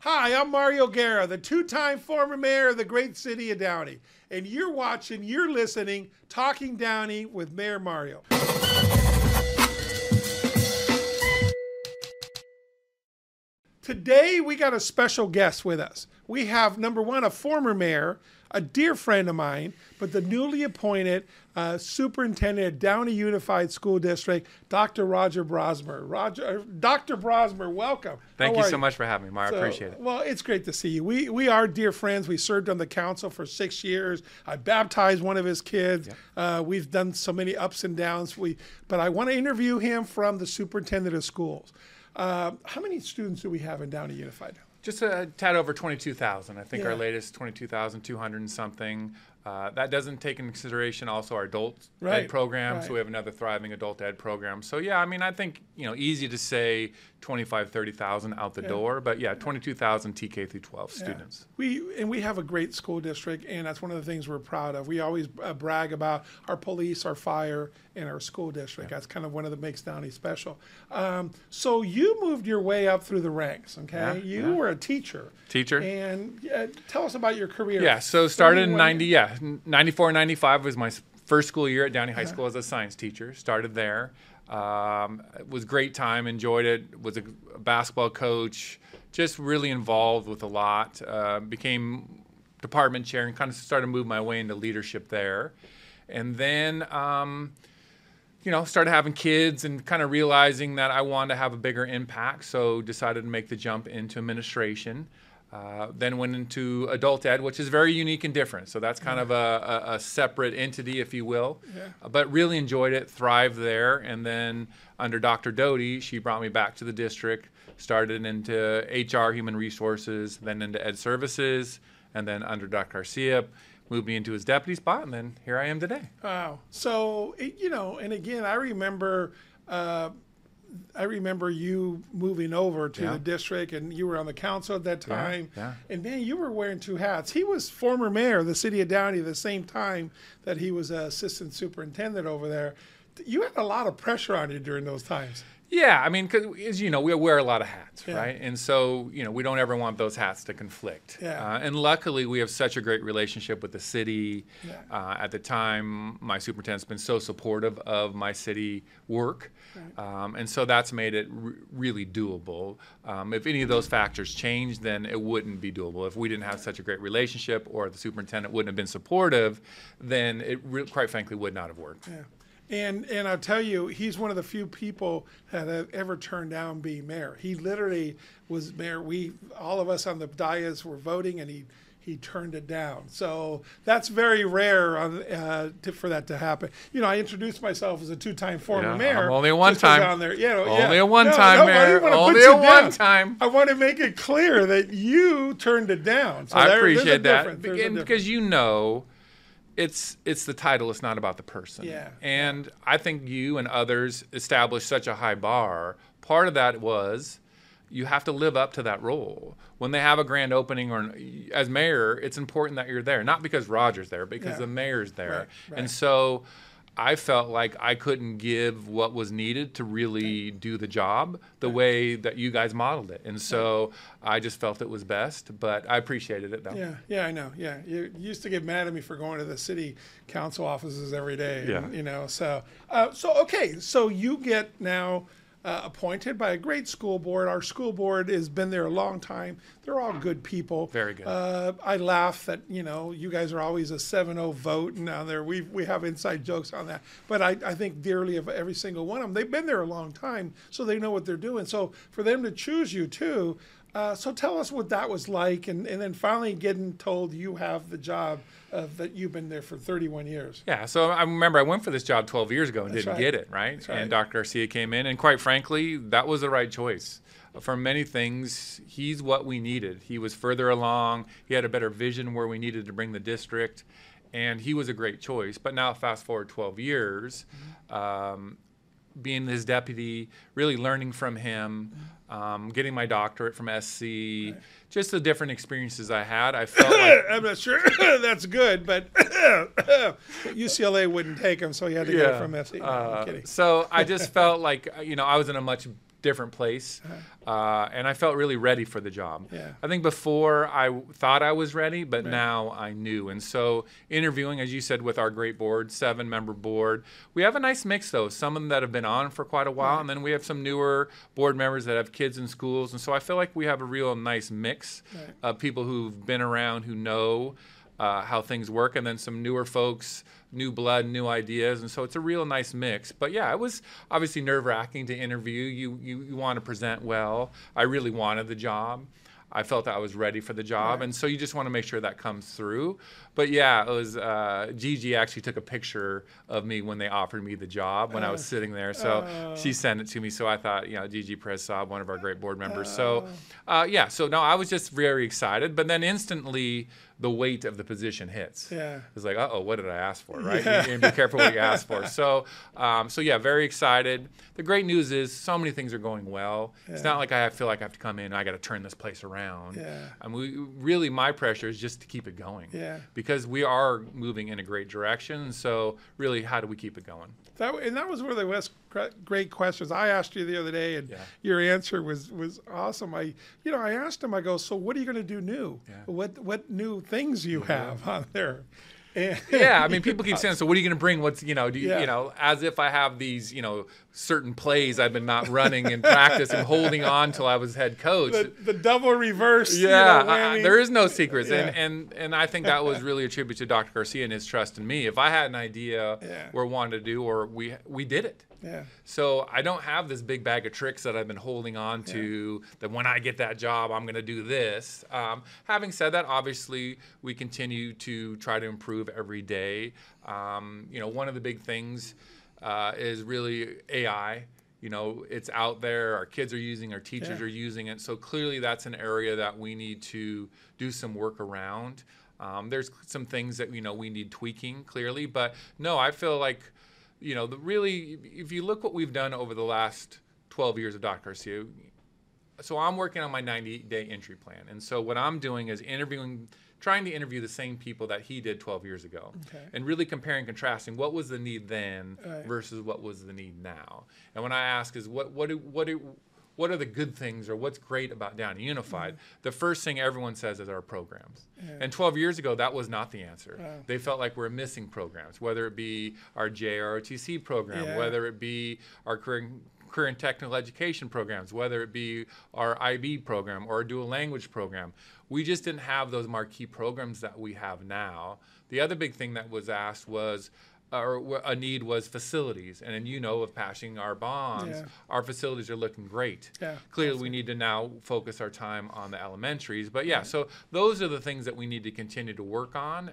Hi, I'm Mario Guerra, the two-time former mayor of the great city of Downey. And you're listening, Talking Downey with Mayor Mario. Today, we got a special guest with us. We have, number one, a former mayor, a dear friend of mine, but the newly appointed superintendent at Downey Unified School District, Dr. Roger Brosmer. Dr. Brosmer, welcome. Thank you so much for having me, Mar. I appreciate it. Well, it's great to see you. We are dear friends. We served on the council for 6 years. I baptized one of his kids. Yep. We've done so many ups and downs. But I want to interview him from the superintendent of schools. How many students do we have in Downey Unified? Just a tad over 22,000. I think our latest 22,200 and something. That doesn't take into consideration also our adult ed program. So we have another thriving adult ed program. So yeah, I mean, I think, easy to say 25, 30,000 out the door, but 22,000 TK through 12 students. We have a great school district, and that's one of the things we're proud of. We always brag about our police, our fire, and our school district. That's kind of one of the makes Downey special. So you moved your way up through the ranks, okay? You were a teacher. And tell us about your career. Yeah, so started in 94, 95 was my first school year at Downey High School as a science teacher. Started there. It was a great time, enjoyed it, was a basketball coach, just really involved with a lot. Became department chair and kind of started to move my way into leadership there. And then, started having kids and kind of realizing that I wanted to have a bigger impact, so decided to make the jump into administration. Then went into adult ed, which is very unique and different. So that's kind of a separate entity, if you will. But really enjoyed it, thrived there. And then under Dr. Doty, she brought me back to the district, started into HR, human resources, then into ed services. And then under Dr. Garcia, moved me into his deputy spot. And then here I am today. Wow. So, and again, I remember you moving over to the district, and you were on the council at that time. And man, you were wearing two hats. He was former mayor of the city of Downey at the same time that he was assistant superintendent over there. You had a lot of pressure on you during those times. Yeah, I mean, because as you know, we wear a lot of hats, right? And so, we don't ever want those hats to conflict. And luckily, we have such a great relationship with the city. At the time, my superintendent's been so supportive of my city work. And so that's made it really doable. If any of those factors changed, then it wouldn't be doable. If we didn't have such a great relationship or the superintendent wouldn't have been supportive, then it quite frankly would not have worked. And I'll tell you, he's one of the few people that have ever turned down being mayor. He literally was mayor. All of us on the dais were voting, and he turned it down. So that's very rare for that to happen. I introduced myself as a two-time former mayor. I'm only a one-time. Only a one-time mayor. Only a one-time. I want to make it clear that you turned it down. So I appreciate that. Because it's the title, it's not about the person. And I think you and others established such a high bar. Part of that was you have to live up to that role. When they have a grand opening or as mayor, it's important that you're there. Not because Roger's there, because the mayor's there. And so I felt like I couldn't give what was needed to really do the job the way that you guys modeled it. And so I just felt it was best, but I appreciated it though. I know. You used to get mad at me for going to the city council offices every day. So you get now appointed by a great school board. Our school board has been there a long time. They're all good people. Very good. I laugh that, you guys are always a 7-0 vote, and now we have inside jokes on that. But I think dearly of every single one of them. They've been there a long time, so they know what they're doing. So for them to choose you too, so tell us what that was like, and then finally getting told you have the job that you've been there for 31 years. Yeah, so I remember I went for this job 12 years ago and didn't get it, right? And Dr. Garcia came in, and quite frankly, that was the right choice. For many things, he's what we needed. He was further along. He had a better vision where we needed to bring the district, and he was a great choice. But now fast forward 12 years, being his deputy, really learning from him, getting my doctorate from SC, just the different experiences I had. I felt like I'm not sure that's good, but UCLA wouldn't take him, so he had to get it from SC. No, I'm kidding. So I just felt like I was in a much different place. And I felt really ready for the job. Yeah. I think before I thought I was ready, but now I knew. And so interviewing, as you said, with our great board, 7-member board, we have a nice mix though. Some of them that have been on for quite a while, and then we have some newer board members that have kids in schools. And so I feel like we have a real nice mix of people who've been around, who know how things work, and then some newer folks, new blood, new ideas, and so it's a real nice mix. But yeah, it was obviously nerve-wracking to interview. You want to present well. I really wanted the job. I felt I was ready for the job, and so you just want to make sure that comes through. But yeah, it was Gigi actually took a picture of me when they offered me the job when I was sitting there. So she sent it to me. So I thought, Gigi Perez-Saab, one of our great board members. So so no, I was just very excited. But then instantly, the weight of the position hits. Yeah. It's like, what did I ask for, right? And be careful what you ask for. So yeah, very excited. The great news is so many things are going well. Yeah. It's not like I feel like I have to come in and I got to turn this place around. Yeah. And really, my pressure is just to keep it going. Yeah. Because we are moving in a great direction. So really, how do we keep it going? That was one of the great questions I asked you the other day, and your answer was awesome. I asked him, I go, so what are you going to do new? Yeah. What new things you have on there? And I mean, people keep saying, so what are you going to bring? What's, as if I have these, certain plays I've been not running in practice and holding on till I was head coach. The double reverse. There is no secrets. Yeah. And I think that was really a tribute to Dr. Garcia and his trust in me. If I had an idea or wanted to do, or we did it. Yeah. So I don't have this big bag of tricks that I've been holding on to that when I get that job, I'm going to do this. Having said that, obviously, we continue to try to improve every day. One of the big things is really AI. It's out there. Our kids are using, our teachers are using it. So clearly that's an area that we need to do some work around. There's some things that, we need tweaking clearly. But no, I feel like, if you look what we've done over the last 12 years of Dr. Garcia, so I'm working on my 90-day entry plan. And so what I'm doing is trying to interview the same people that he did 12 years ago, and really comparing and contrasting what was the need then versus what was the need now. And when I ask is what are the good things or what's great about Downey Unified, the first thing everyone says is our programs. And 12 years ago, that was not the answer. They felt like we're missing programs, whether it be our JROTC program, whether it be our career and technical education programs, whether it be our IB program or our dual language program. We just didn't have those marquee programs that we have now. The other big thing that was asked was, or a need was facilities. And of passing our bonds, our facilities are looking great. Clearly, we need to now focus our time on the elementaries. But so those are the things that we need to continue to work on.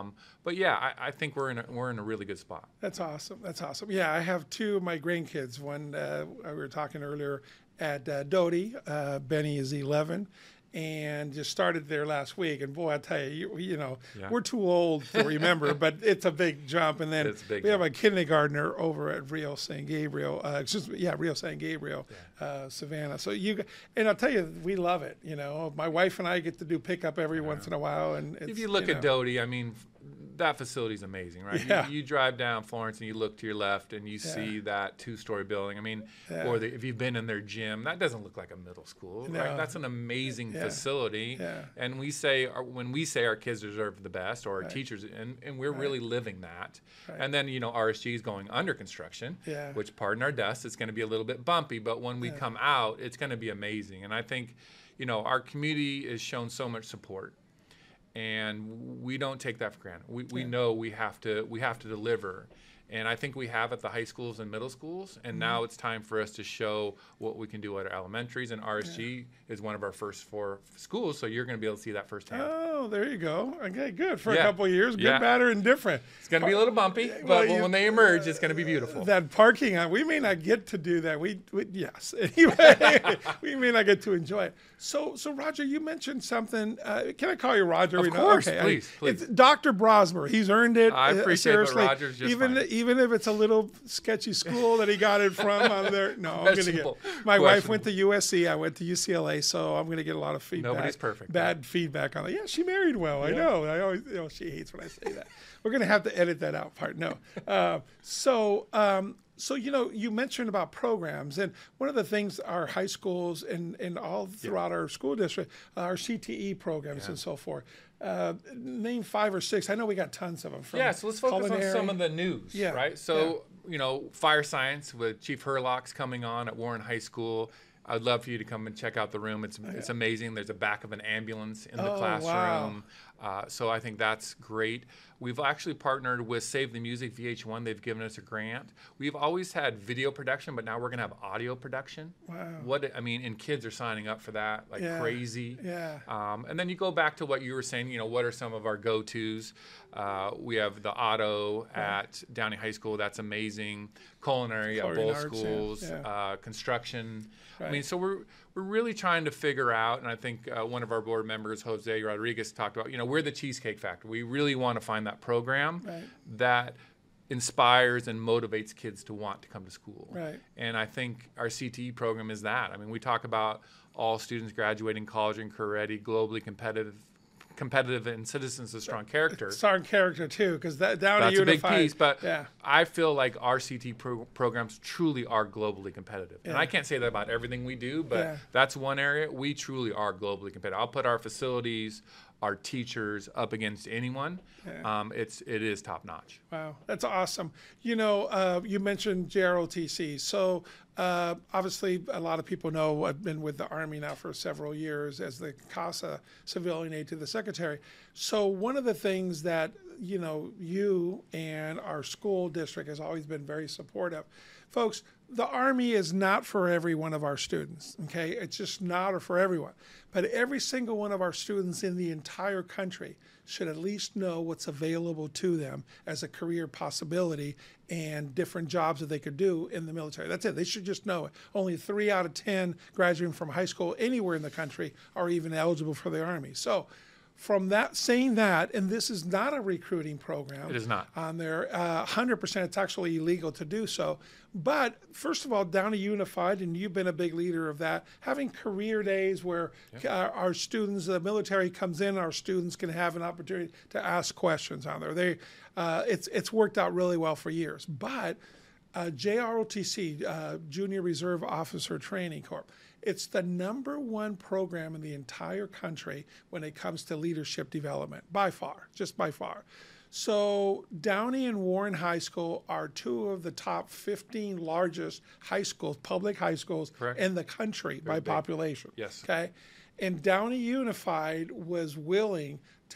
I think we're in a really good spot. That's awesome. Yeah, I have two of my grandkids. One, we were talking earlier at Doty. Benny is 11. And just started there last week, and boy, I tell you, we're too old to remember, but it's a big jump. And then we have a kindergartner over at Rio San Gabriel, Rio San Gabriel, Savannah. So and I'll tell you, we love it. My wife and I get to do pickup every once in a while, and if you look at Doty, I mean, that facility is amazing, right? Yeah. You drive down Florence and you look to your left and you see that 2-story building. I mean, or if you've been in their gym, that doesn't look like a middle school, right? That's an amazing facility. Yeah. And when we say our kids deserve the best, or our teachers, and we're really living that. Right. And then, RSG is going under construction, which, pardon our dust, it's going to be a little bit bumpy, but when we come out, it's going to be amazing. And I think, our community has shown so much support. And we don't take that for granted. We know we have to deliver, and I think we have at the high schools and middle schools. And now it's time for us to show what we can do at our elementaries. And RSG is one of our first 4 schools, so you're going to be able to see that firsthand. Oh, there you go. Okay, good for a couple of years. Good, bad, or indifferent. It's going to be a little bumpy, but when they emerge, it's going to be beautiful. That parking lot, we may not get to do that. Yes, anyway, we may not get to enjoy it. So Roger, you mentioned something. Can I call you Roger? Of course, okay, please. It's Dr. Brosmer. He's earned it. I appreciate it, but Roger's just fine. Even if it's a little sketchy school that he got it from on there. No, I'm going to get. My wife went to USC. I went to UCLA, so I'm going to get a lot of feedback. Nobody's perfect. Bad feedback on it. Yeah, she married well. I know. I always, she hates when I say that. We're going to have to edit that out part. No. So, you mentioned about programs, and one of the things our high schools and all throughout our school district, our CTE programs and so forth. Name 5 or 6. I know we got tons of them. From so let's focus on some of the news, right? So, fire science with Chief Herlock's coming on at Warren High School. I'd love for you to come and check out the room. It's amazing. There's a back of an ambulance in the classroom. Wow. So I think that's great. We've actually partnered with Save the Music VH1. They've given us a grant. We've always had video production, but now we're going to have audio production. Wow. And kids are signing up for that like crazy. Yeah. And then you go back to what you were saying, what are some of our go-tos? We have the auto at Downey High School. That's amazing. Culinary at both schools. Construction. Right. I mean, so we're really trying to figure out, and I think one of our board members, Jose Rodriguez, talked about, we're the Cheesecake Factory. We really want to find that program that inspires and motivates kids to want to come to school. Right. And I think our CTE program is that. I mean, we talk about all students graduating college and career ready, globally competitive and citizens of strong character. Strong character too, because that's a big piece. But I feel like our CT programs truly are globally competitive, and I can't say that about everything we do, but that's one area we truly are globally competitive. I'll put our facilities, our teachers up against anyone. It is top notch. Wow, that's awesome. You mentioned JROTC. So obviously, a lot of people know I've been with the Army now for several years as the CASA civilian aide to the Secretary. So one of the things that you and our school district has always been very supportive. Folks, the Army is not for every one of our students, okay? It's just not for everyone. But every single one of our students in the entire country should at least know what's available to them as a career possibility and different jobs that they could do in the military. That's it. They should just know it. Only 3 out of 10 graduating from high school anywhere in the country are even eligible for the Army. So from that, saying that, and this is not a recruiting program. It is not. On there, 100%, it's actually illegal to do so. But first of all, Downey Unified, and you've been a big leader of that, having career days where our students, the military comes in, our students can have an opportunity to ask questions on there. It's worked out really well for years. But JROTC, Junior Reserve Officer Training Corps, it's the #1 program in the entire country when it comes to leadership development, by far, just by far. So Downey and Warren High School are 2 of the top 15 largest high schools, public high schools in the country by population. Yes. Okay. And Downey Unified was willing to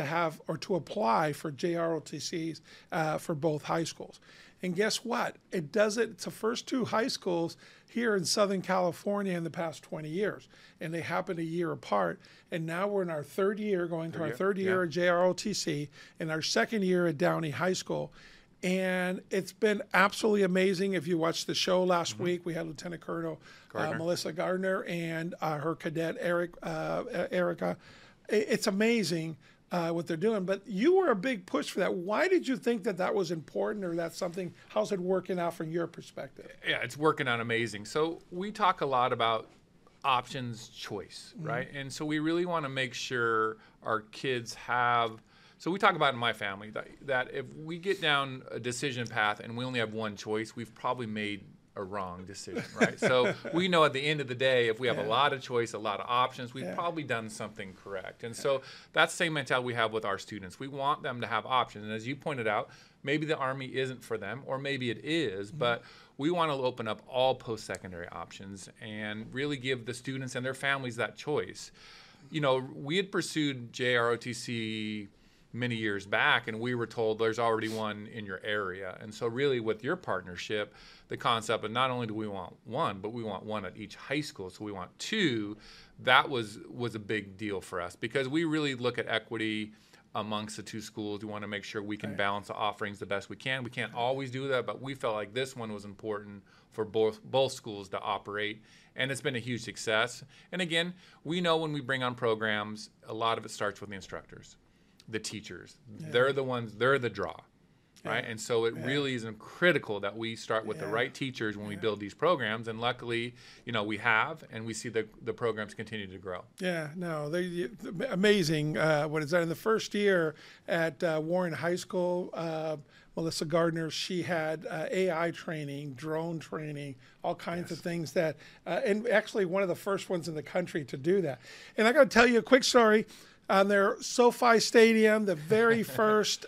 apply for JROTCs for both high schools. And guess what? It's the first 2 high schools here in Southern California in the past 20 years. And they happened a year apart. And now we're in our 3rd year, going to our 3rd year at JROTC, and our 2nd year at Downey High School. And it's been absolutely amazing. If you watched the show last week, we had Lieutenant Colonel Melissa Gardner and her cadet Erica. It's amazing what they're doing. But you were a big push for that. Why did you think that was important, or that's something? How's it working out from your perspective? Yeah, it's working out amazing. So we talk a lot about options choice, right? And so we really want to make sure our kids have. So we talk about in my family that if we get down a decision path and we only have one choice, we've probably made a wrong decision, right? So we know at the end of the day, if we have a lot of choice, a lot of options, we've probably done something correct. And so that's the same mentality we have with our students. We want them to have options. And as you pointed out, maybe the Army isn't for them, or maybe it is, but we want to open up all post-secondary options and really give the students and their families that choice. We had pursued JROTC many years back, and we were told there's already one in your area. And so really with your partnership, the concept of not only do we want one, but we want one at each high school, so we want 2, that was a big deal for us, because we really look at equity amongst the 2 schools. We want to make sure we can balance the offerings the best we can. We can't always do that, but we felt like this one was important for both schools to operate, and it's been a huge success. And again, we know when we bring on programs, a lot of it starts with the instructors, the teachers. They're the ones, they're the draw. right? And so it really is critical that we start with the right teachers when we build these programs. And luckily, we have, and we see the programs continue to grow. Yeah, no, they amazing. What is that? In the first year at Warren High School, Melissa Gardner, she had AI training, drone training, all kinds of things that, and actually one of the first ones in the country to do that. And I got to tell you a quick story. On their SoFi Stadium, the very first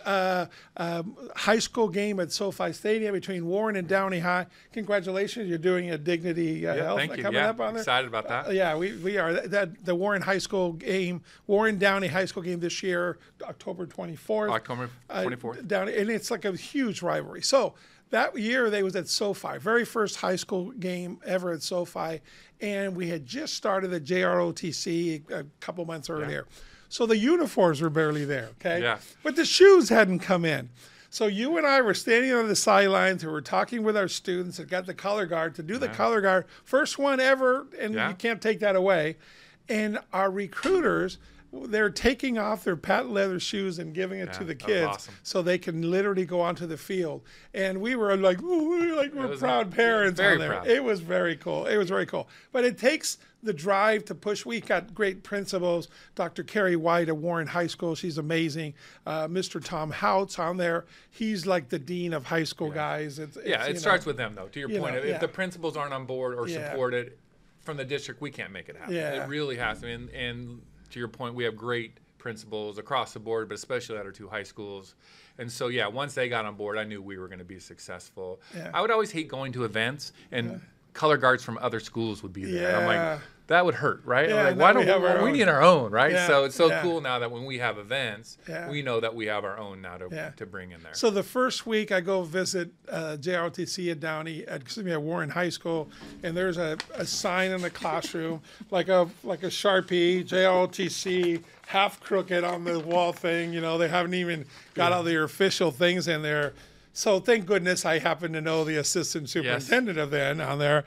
high school game at SoFi Stadium between Warren and Downey High. Congratulations, you're doing a Dignity Health thank you. coming up on there. Excited about that. Yeah, we are. The Warren High School game, Warren Downey High School game this year, October 24th. October 24th. Downey, and it's like a huge rivalry. So that year they was at SoFi, very first high school game ever at SoFi, and we had just started the JROTC a couple months earlier. So the uniforms were barely there, okay? Yeah. But the shoes hadn't come in. So you and I were standing on the sidelines, we were talking with our students that got the color guard to do the color guard, first one ever, and you can't take that away. And our recruiters, they're taking off their patent leather shoes and giving it to the kids so they can literally go onto the field. And we were like, we're proud parents on there. Proud. It was very cool. It was very cool. But it takes the drive to push. We got great principals. Dr. Carrie White at Warren High School, she's amazing. Mr. Tom Houts on there, he's like the dean of high school guys. It starts with them, though. To your point, if the principals aren't on board or support it from the district, we can't make it happen. It really has to. And to your point, we have great principals across the board, but especially at our two high schools. And so, once they got on board, I knew we were going to be successful. I would always hate going to events and color guards from other schools would be there. I'm like, that would hurt, right? Like, why don't we need our own, right? So it's so cool now that when we have events, we know that we have our own now to bring in there. So the first week I go visit JROTC at Warren High School, and there's a sign in the classroom, like a Sharpie, JROTC, half crooked on the wall thing. They haven't even got all their official things in there. So thank goodness I happen to know the assistant superintendent of that on there.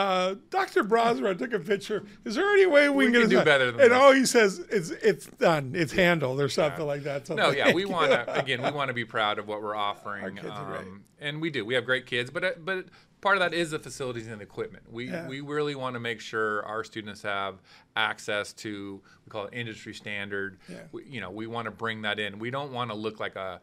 Dr. Brosmer, I took a picture. Is there any way we can do better than that? And that? all he says is it's done, it's handled, or something like that. So we want to be proud of what we're offering. Our kids are great. And we do. We have great kids, but part of that is the facilities and equipment. We really want to make sure our students have access to, we call it industry standard. We want to bring that in. We don't want to look like a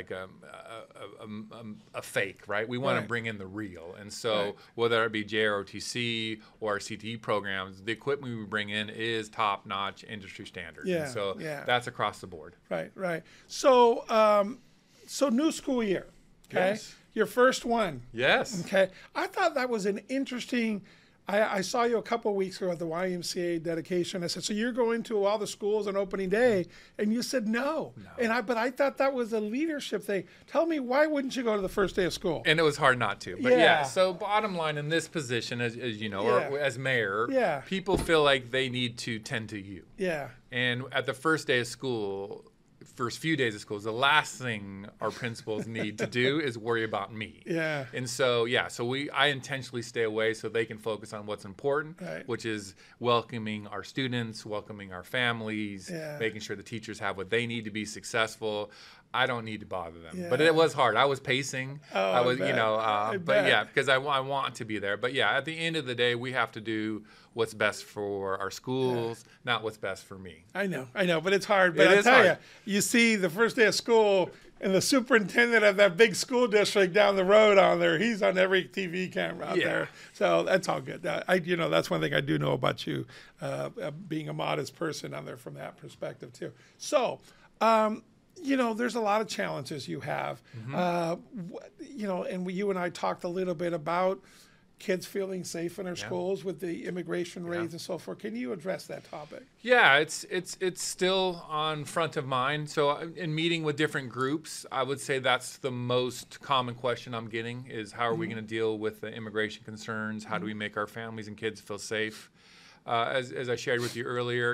fake, right? We want to bring in the real. And so whether it be JROTC or our CTE programs, the equipment we bring in is top-notch industry standard. And so that's across the board. Right. So new school year, okay? Yes. Your first one. Yes. Okay. I thought that was an interesting. I saw you a couple of weeks ago at the YMCA dedication. I said, so you're going to all the schools on opening day? And you said no. But I thought that was a leadership thing. Tell me, why wouldn't you go to the first day of school? And it was hard not to. But so bottom line, in this position, as you know, or as mayor, people feel like they need to tend to you. Yeah. And at the first day of school, first few days of school, the last thing our principals need to do is worry about me. Yeah. And so, I intentionally stay away so they can focus on what's important, which is welcoming our students, welcoming our families, making sure the teachers have what they need to be successful. I don't need to bother them. But it was hard. I was pacing. I was, because I want to be there. But at the end of the day, we have to do what's best for our schools, not what's best for me. I know, but it's hard. But I tell you see the first day of school, and the superintendent of that big school district down the road on there, he's on every TV camera out there. So that's all good. That's one thing I do know about you, being a modest person on there from that perspective too. So, there's a lot of challenges you have, and you and I talked a little bit about kids feeling safe in our schools with the immigration raids and so forth. Can you address that topic? Yeah, it's still on front of mind. So in meeting with different groups, I would say that's the most common question I'm getting is how are we going to deal with the immigration concerns? How do we make our families and kids feel safe? As I shared with you earlier,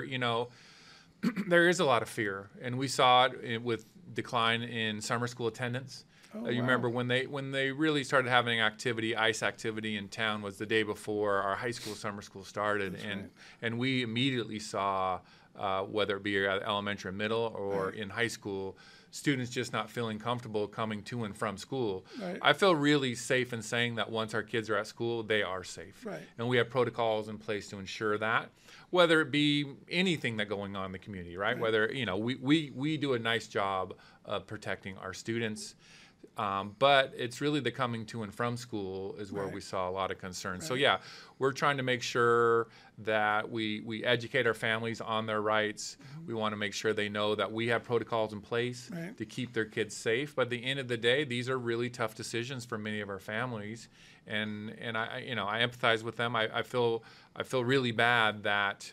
there is a lot of fear, and we saw it with decline in summer school attendance. You remember when they really started having ICE activity in town was the day before our high school summer school started, and we immediately saw whether it be at elementary or middle or in high school, students just not feeling comfortable coming to and from school. Right. I feel really safe in saying that once our kids are at school, they are safe. Right. And we have protocols in place to ensure that, whether it be anything that going on in the community, right? Whether, we do a nice job of protecting our students. But it's really the coming to and from school is where we saw a lot of concern. So yeah, we're trying to make sure that we educate our families on their rights. We want to make sure they know that we have protocols in place to keep their kids safe. But at the end of the day, these are really tough decisions for many of our families, and I empathize with them. I feel really bad that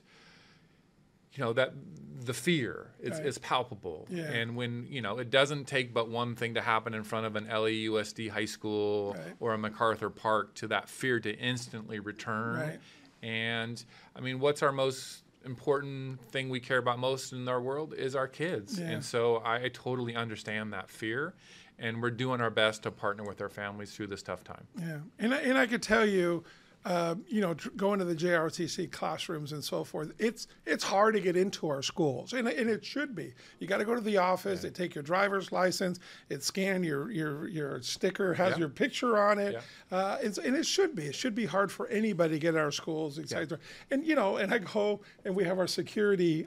that the fear is palpable. Yeah. And when, it doesn't take but one thing to happen in front of an LAUSD high school or a MacArthur Park to that fear to instantly return. Right. And I mean, what's our most important thing we care about most in our world is our kids. Yeah. And so I totally understand that fear, and we're doing our best to partner with our families through this tough time. Yeah. And I could tell you, going to the JROTC classrooms and so forth, it's hard to get into our schools, and it should be. You got to go to the office. They take your driver's license. It scan your sticker has your picture on it, and it should be. It should be hard for anybody to get in our schools, etc. And and I go and we have our security,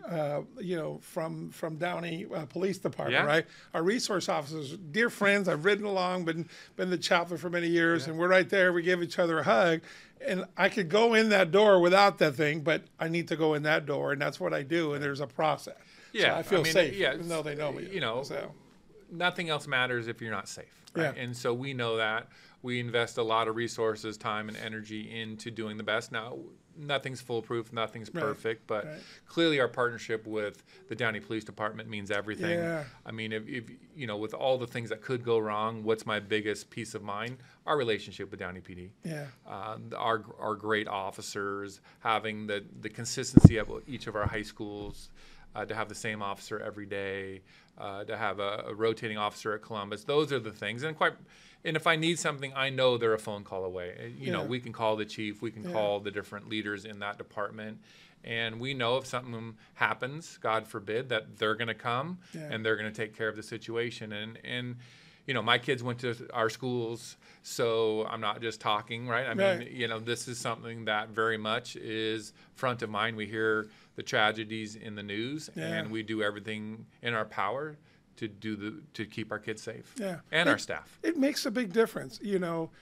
from Downey Police Department, right? Our resource officers, dear friends. I've ridden along, been the chaplain for many years, and we're right there. We give each other a hug. And I could go in that door without that thing, but I need to go in that door, and that's what I do. And there's a process. Yeah, so I feel safe, even though they know me. Nothing else matters if you're not safe. Right? Yeah. And so we know that. We invest a lot of resources, time, and energy into doing the best. Now, nothing's foolproof, nothing's perfect, but clearly our partnership with the Downey Police Department means everything. Yeah. I mean, if with all the things that could go wrong, what's my biggest peace of mind? Our relationship with Downey PD. Yeah. Our great officers, having the consistency of each of our high schools, to have the same officer every day, to have a rotating officer at Columbus. Those are the things. And if I need something, I know they're a phone call away. We can call the chief, we can call the different leaders in that department, and we know if something happens, God forbid, that they're going to come and they're going to take care of the situation. And my kids went to our schools, so I'm not just talking, right? I mean, this is something that very much is front of mind. We hear the tragedies in the news, and we do everything in our power to keep our kids safe, and our staff. It makes a big difference. We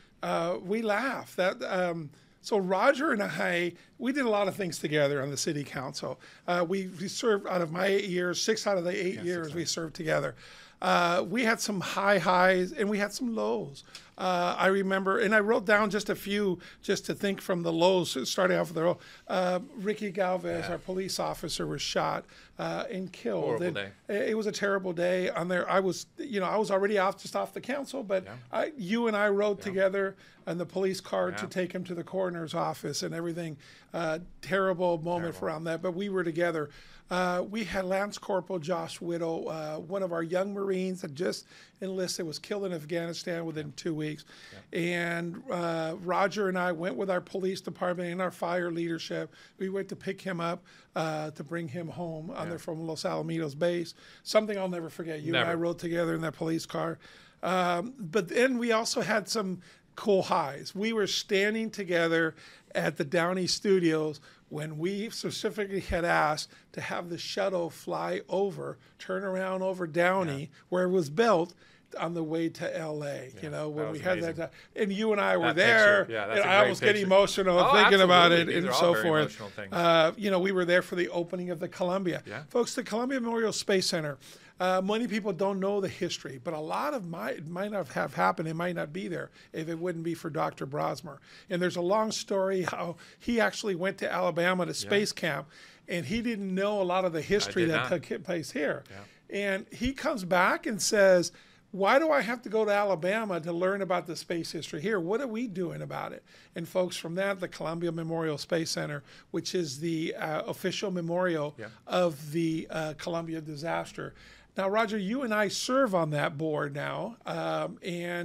laugh that. So Roger and I, we did a lot of things together on the city council. We served out of my 8 years, 6 out of the 8 years we served together. We had some highs and we had some lows. I remember, and I wrote down just a few just to think from the lows, starting off with the low. Ricky Galvez, our police officer, was shot and killed. Horrible day. It was a terrible day. On there, I was already off the council, but you and I rode together on the police car to take him to the coroner's office and everything. Terrible moment around that, but we were together. We had Lance Corporal Josh Whittle, one of our young Marines that just enlisted, was killed in Afghanistan within 2 weeks. And Roger and I went with our police department and our fire leadership. We went to pick him up to bring him home from Los Alamitos base. Something I'll never forget. You and I rode together in that police car. But then we also had some cool highs. We were standing together at the Downey Studios when we specifically had asked to have the shuttle fly over, turn around over Downey, where it was built, on the way to L.A., when we had that. And you and I were there. And I almost get emotional thinking about it and so forth. We were there for the opening of the Columbia. Yeah. Folks, the Columbia Memorial Space Center, many people don't know the history, but a lot of it might not have happened. It might not be there if it wouldn't be for Dr. Brosmer. And there's a long story how he actually went to Alabama to space camp, and he didn't know a lot of the history that took place here. Yeah. And he comes back and says, why do I have to go to Alabama to learn about the space history here? What are we doing about it? And folks, from that, the Columbia Memorial Space Center, which is the official memorial of the Columbia disaster. Now, Roger, you and I serve on that board now, and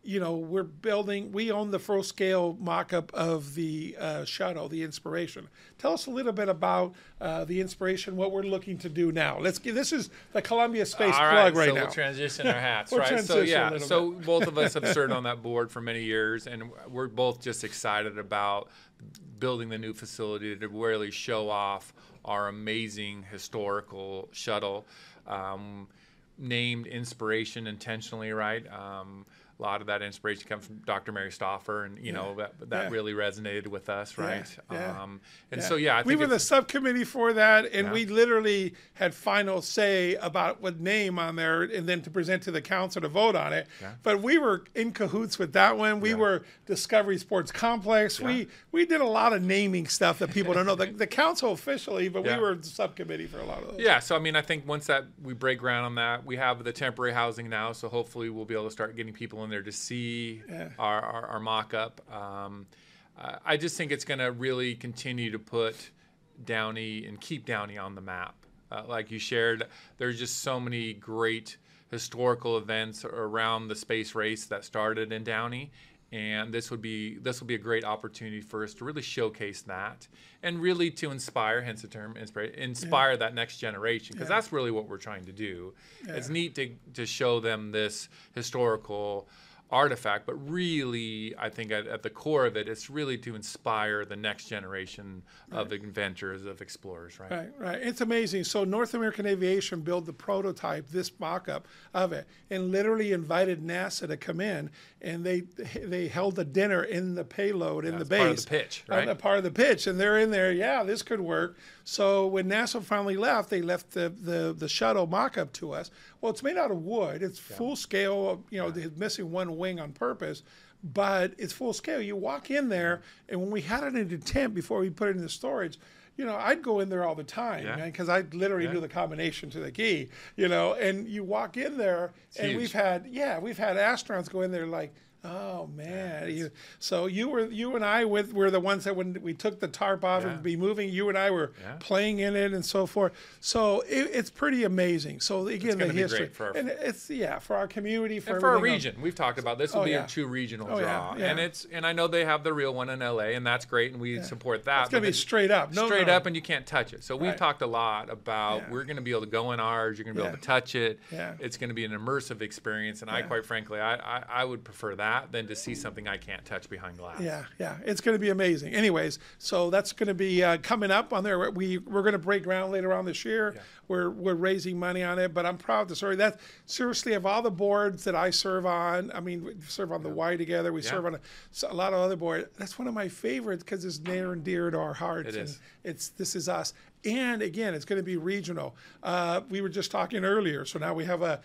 we own the full scale mock-up of the shuttle, the Inspiration. Tell us a little bit about the Inspiration, what we're looking to do now. This is the Columbia Space plug right so now. We'll transition our hats, We'll right? transition a little bit. Both of us have served on that board for many years, and we're both just excited about building the new facility to really show off our amazing historical shuttle. Named Inspiration intentionally, right? A lot of that inspiration comes from Dr. Mary Stauffer, and that really resonated with us, right? I think we were the subcommittee for that, and we literally had final say about what name on there, and then to present to the council to vote on it. Yeah. But we were in cahoots with that one. We were Discovery Sports Complex. Yeah. We did a lot of naming stuff that people don't know. The council officially, but we were the subcommittee for a lot of those. Yeah. So I think once that we break ground on that, we have the temporary housing now. So hopefully we'll be able to start getting people in there to see our mock-up. I just think it's going to really continue to put Downey and keep Downey on the map. Like you shared, there's just so many great historical events around the space race that started in Downey. And this will be a great opportunity for us to really showcase that and really to inspire, hence the term inspire that next generation, because that's really what we're trying to do. Yeah. It's neat to show them this historical artifact, but really, I think at the core of it, it's really to inspire the next generation of inventors, of explorers, right? Right. It's amazing. So North American Aviation built the prototype, this mock-up of it, and literally invited NASA to come in, and they held a dinner in the payload in the base. Part of the pitch, right? Part of the pitch, and they're in there. Yeah, this could work. So when NASA finally left, they left the shuttle mock-up to us. Well, it's made out of wood. It's full scale. They're missing one wing on purpose, but it's full scale. You walk in there, and when we had it in a tent before we put it in the storage, I'd go in there all the time, man, because I literally knew the combination to the key, and you walk in there, and we've had astronauts go in there like, oh man! So you and I were the ones that when we took the tarp off and be moving, you and I were playing in it and so forth. So it's pretty amazing. So again, the history, and it's for our community, for our region. We've talked about this will be a true regional draw, and I know they have the real one in LA, and that's great, and we support that. It's gonna be straight up, up, and you can't touch it. So we've talked a lot about we're gonna be able to go in ours. You're gonna be able to touch it. Yeah. It's gonna be an immersive experience, and I quite frankly, I would prefer that than to see something I can't touch behind glass. Yeah, it's going to be amazing. Anyways, so that's going to be coming up on there. We're going to break ground later on this year. Yeah. We're raising money on it, but I'm proud to say that seriously, of all the boards that I serve on, we serve on the Y together. We serve on a lot of other boards. That's one of my favorites because it's near and dear to our hearts. It is. This is us. And again, it's going to be regional. We were just talking earlier, so now we have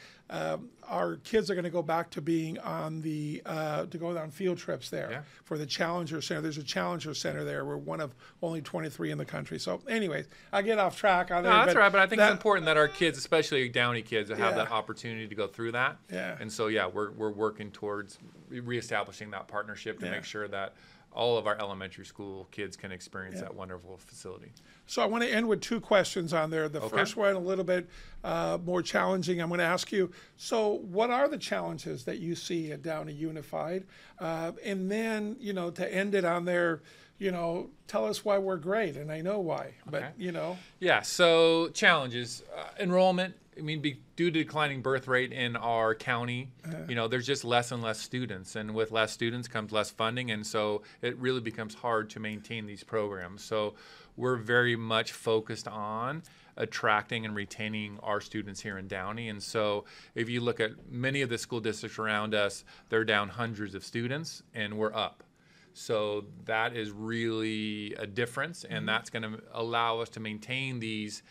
our kids are going to go back to being on to go on field trips there for the Challenger Center. There's a Challenger Center there. We're one of only 23 in the country. So anyways, I get off track on there. No, that's right, but I think it's important that our kids, especially Downey kids, have that opportunity to go through that. Yeah. And so, we're working towards reestablishing that partnership to make sure that all of our elementary school kids can experience that wonderful facility. So I want to end with two questions on there. The first one, a little bit more challenging. I'm going to ask you, so what are the challenges that you see at Downey Unified? And then, to end it on there, tell us why we're great. And I know why, but, Yeah, so challenges. Enrollment. Due to declining birth rate in our county, there's just less and less students, and with less students comes less funding, and so it really becomes hard to maintain these programs. So we're very much focused on attracting and retaining our students here in Downey, and so if you look at many of the school districts around us, they're down hundreds of students, and we're up. So that is really a difference, and that's going to allow us to maintain these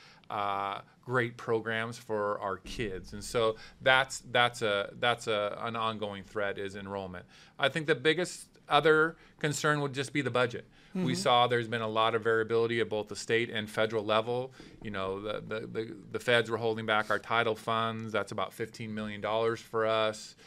great programs for our kids, and so that's an ongoing threat is enrollment. I think the biggest other concern would just be the budget. Mm-hmm. We saw there's been a lot of variability at both the state and federal level. The feds were holding back our title funds. That's about $15 million for us.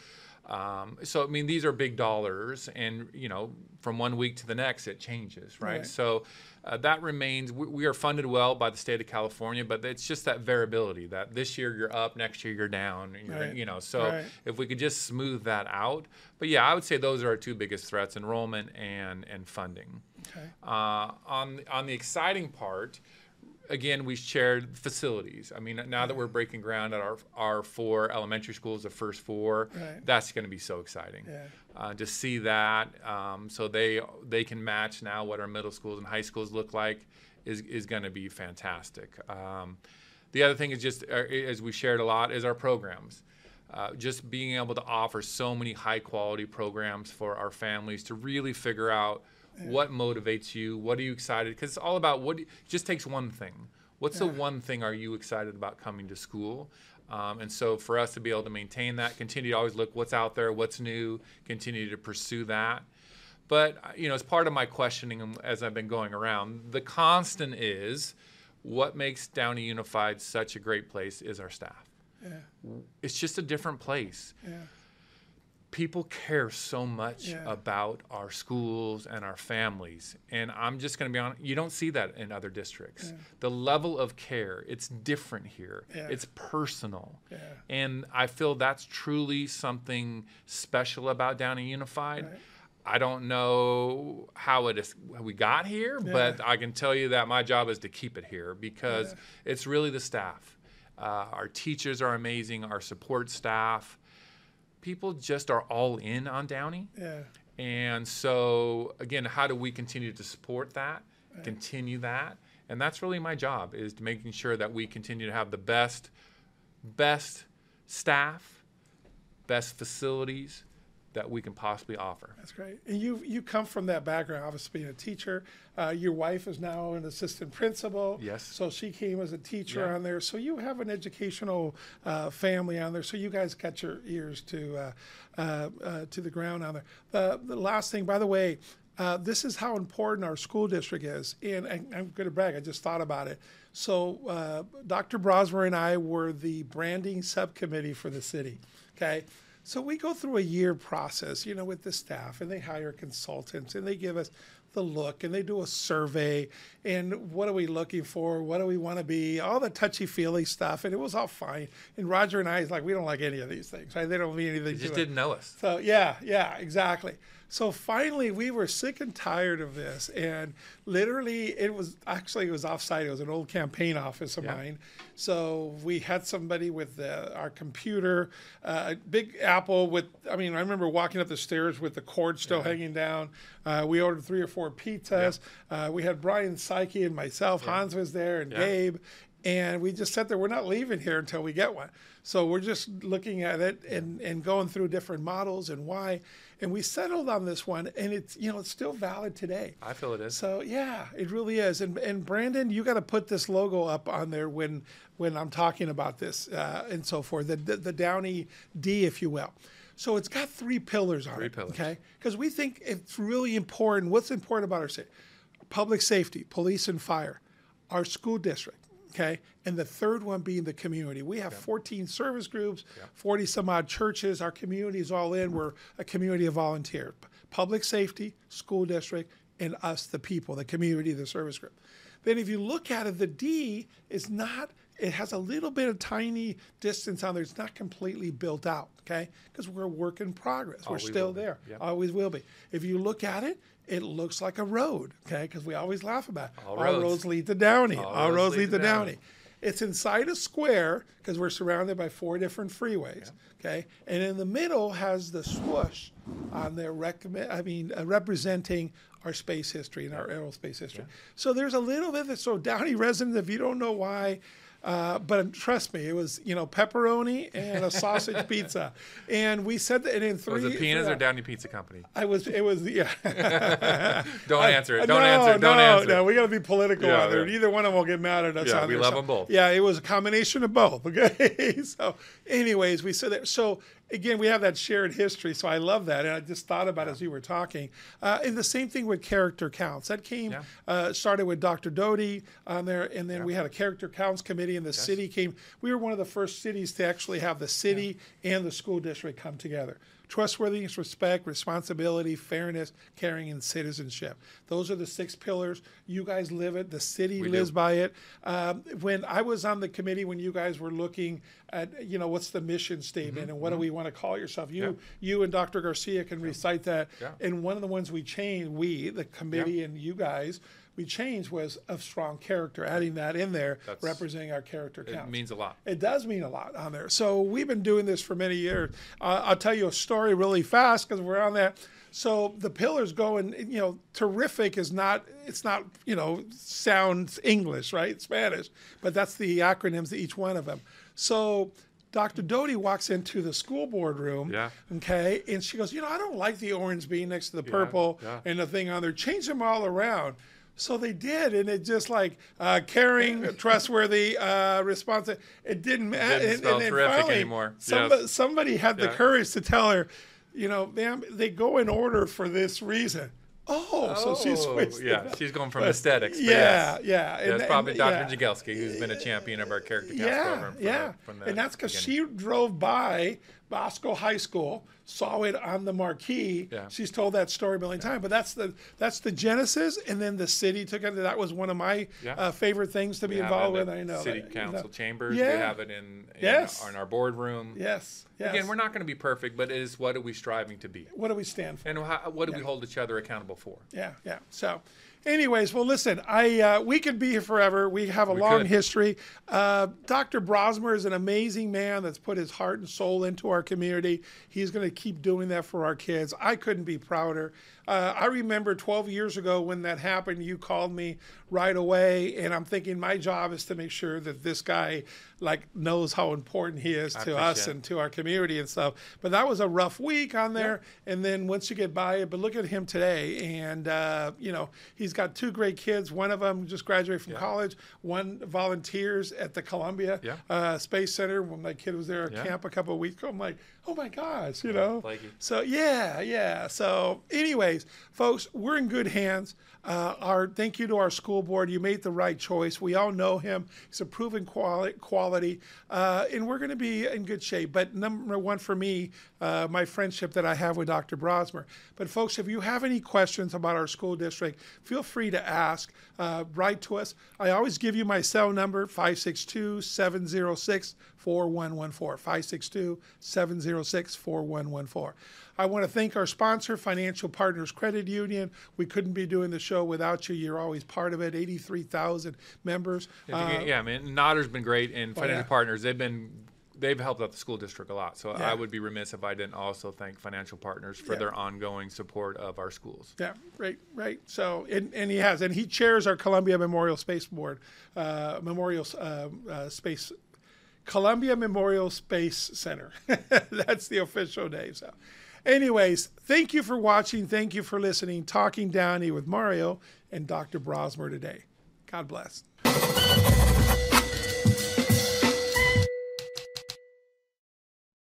So I mean, these are big dollars, and from one week to the next, it changes, right? Right. So that remains. We are funded well by the state of California, but it's just that variability. That this year you're up, next year you're down. Right. So Right. if we could just smooth that out. But yeah, I would say those are our two biggest threats: enrollment and funding. Okay. On the exciting part, again, we shared facilities. I mean, now that we're breaking ground at our 4 elementary schools, the first 4, Right. that's going to be so exciting. Yeah. To see that, so they can match now what our middle schools and high schools look like is going to be fantastic. The other thing is just, as we shared a lot, is our programs. Just being able to offer so many high quality programs for our families to really figure out what motivates you, what are you excited, because it's all about it just takes one thing. What's the one thing are you excited about coming to school? And so for us to be able to maintain that, continue to always look what's out there, what's new, continue to pursue that. But as part of my questioning as I've been going around, the constant is what makes Downey Unified such a great place is our staff. Yeah. It's just a different place. Yeah. People care so much Yeah. about our schools and our families. And I'm just going to be honest, you don't see that in other districts. Yeah. The level of care, it's different here. Yeah. It's personal. Yeah. And I feel that's truly something special about Downey Unified. Right. I don't know how we got here, but I can tell you that my job is to keep it here because it's really the staff. Our teachers are amazing, our support staff. People just are all in on Downey. Yeah. And so, again, how do we continue to support that, continue that? And that's really my job, is to making sure that we continue to have the best staff, best facilities that we can possibly offer. That's great. And you come from that background, obviously being a teacher. Your wife is now an assistant principal. Yes. So she came as a teacher Yeah. on there. So you have an educational family on there. So you guys got your ears to the ground on there. The last thing, by the way, this is how important our school district is. And I'm going to brag. I just thought about it. So Dr. Brosmer and I were the branding subcommittee for the city. Okay. So we go through a year process, with the staff, and they hire consultants, and they give us the look, and they do a survey, and what are we looking for? What do we want to be? All the touchy-feely stuff, and it was all fine. And Roger and I is like, we don't like any of these things, right? They don't mean anything They to just us. didn't know us. So yeah, exactly. So finally, we were sick and tired of this, and literally, it was offsite. It was an old campaign office of mine. So we had somebody with our computer, Big Apple I remember walking up the stairs with the cord still hanging down. We ordered 3 or 4 pizzas. We had Brian Psyche and myself. Hans was there, and Gabe. And we just sat there. We're not leaving here until we get one. So we're just looking at it and going through different models and why. And we settled on this one, and it's still valid today. I feel it is. So yeah, it really is. And Brandon, you got to put this logo up on there when I'm talking about this and so forth. The Downey D, if you will. So it's got 3 pillars on it. 3 pillars. Okay, because we think it's really important. What's important about our city? Public safety, police and fire, our school district. Okay, and the third one being the community. We have 14 service groups, 40 some odd churches. Our community is all in. We're a community of volunteers. Public safety, school district, and us, the people, the community, the service group. Then if you look at it, the D is not, it has a little bit of tiny distance on there. It's not completely built out, okay? Because we're a work in progress. We're Always still will be. there. Yep. Always will be. If you look at it, it looks like a road, okay? Because we always laugh about it. All All roads. roads lead to Downey. All roads lead to Downey. It's inside a square because we're surrounded by 4 different freeways, okay? And in the middle has the swoosh on there representing our space history and our aerospace history. So there's a little bit so Downey residents, if you don't know why, but trust me, it was pepperoni and a sausage pizza, and we said that in 3. Was it Peanuts or Downey Pizza Company? It was yeah. Don't answer it. No, Don't answer it. Don't answer No, it. we got to be political Yeah, on there. yeah. Neither one of them will get mad at us. Yeah, on we there. love So, them both. Yeah, it was a combination of both. Okay, so anyways, we said that. So again, we have that shared history. So I love that, and I just thought about it as you were talking. And the same thing with character counts. That came started with Dr. Doty on there, and then we had a character counts committee, and the city came. We were one of the first cities to actually have the city and the school district come together. trustworthiness, respect, responsibility, fairness, caring, and citizenship. Those are the 6 pillars. You guys live it. The city lives by it. When I was on the committee, when you guys were looking at, what's the mission statement and what do we want to call yourself? You and Dr. Garcia can recite that. Yeah. And one of the ones we changed, the committee and you guys, we changed was of strong character, adding that in there, representing our character count. It means a lot. It does mean a lot on there. So we've been doing this for many years. I'll tell you a story really fast because we're on that. So the pillars go and, terrific is not, it's not, sounds English, right? Spanish, but that's the acronyms to each one of them. So Dr. Doty walks into the school board room, okay, and she goes, I don't like the orange being next to the purple and the thing on there. Change them all around. So they did, and it just like caring, trustworthy, responsive. It didn't matter. Didn't spell terrific finally, anymore. Somebody had the courage to tell her, ma'am, they go in order for this reason. So she switched. Yeah, she's going from aesthetics. Yeah. That's probably Dr. Jagelski, who's been a champion of our character cast program. And that's because she drove by Bosco High School, saw it on the marquee. Yeah. She's told that story a million times, but that's the genesis, and then the city took it. That was one of my favorite things to be involved with. I know city council chambers. We have it in our boardroom. Yes. Again, we're not going to be perfect, but it is what are we striving to be? What do we stand for? And what do we hold each other accountable for? Yeah. So, anyways, well, listen, we could be here forever. We have a long history. Dr. Brosmer is an amazing man that's put his heart and soul into our community. He's going to keep doing that for our kids. I couldn't be prouder. I remember 12 years ago when that happened, you called me right away, and I'm thinking my job is to make sure that this guy knows how important he is to us and to our community and stuff. But that was a rough week on there, and then once you get by it, but look at him today, and he's got 2 great kids. One of them just graduated from college. One volunteers at the Columbia Space Center. When my kid was there at camp a couple of weeks ago, I'm like, oh my gosh, So So anyways, folks, we're in good hands. Thank you to our school board. You made the right choice. We all know him. He's a proven quality, and we're going to be in good shape. But number one for me, my friendship that I have with Dr. Brosmer. But folks, if you have any questions about our school district, feel free to ask. Write to us. I always give you my cell number, 562-706-4114, 562-706-4114. I want to thank our sponsor, Financial Partners Credit Union. We couldn't be doing the show without you. You're always part of it. 83,000 members. Nodder's been great, and Financial Partners, they've helped out the school district a lot. So I would be remiss if I didn't also thank Financial Partners for their ongoing support of our schools. Yeah, right. So, and he has, and he chairs our Columbia Memorial Space Board, Columbia Memorial Space Center. That's the official name. So, anyways, thank you for watching. Thank you for listening. Talking Downey with Mario and Dr. Brosmer today. God bless.